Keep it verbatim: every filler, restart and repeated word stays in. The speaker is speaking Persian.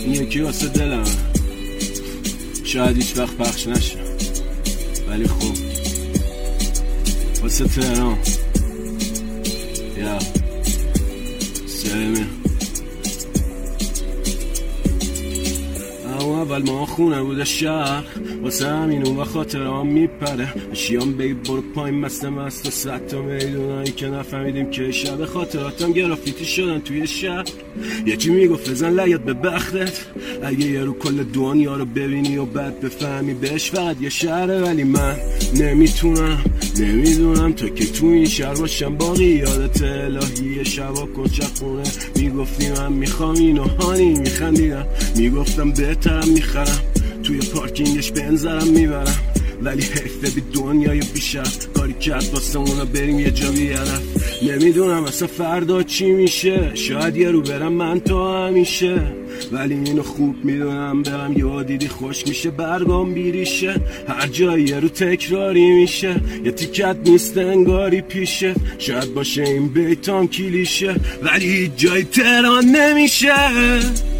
این یکی واسه دلم، شاید هیچ وقت پخش نشه، ولی خب واسه تهران یا سلمی. اول ما خونه بوده شهر، واسه همین اون و خاطرام میپره. اشیام بگی برو پایین مست مست و ست تا میدونایی که نفهمیدیم که شب خاطراتم گرافیتی شدن توی شهر. یکی میگفت بزن لگت به بختت، اگه یه رو کل دنیا رو ببینی و بعد بفهمی بهش فقط یه شهره. ولی من نمیتونم نمیدونم تا که تو این شهر باشم باقی. یادت الهی شبا کچه خونه میگفتی من میخوام اینو هانی، میخندیدم میگفتم بهترم میخرم توی پارکینگش بنزرم میبرم. ولی حیفه بی دنیای بیشتر کاری کرد واسه اونا بریم یه جا بیارم. نمیدونم اصلا فردا چی میشه، شاید یه رو برم من تا همیشه. ولی اینو خوب میدونم برم یه دیدی خوش میشه برگام بیریشه. هر جایی یه رو تکراری میشه، یه تیکت نیست انگاری پیشه. شاید باشه این بیتام کلیشه ولی هیچ جای تهران نمیشه.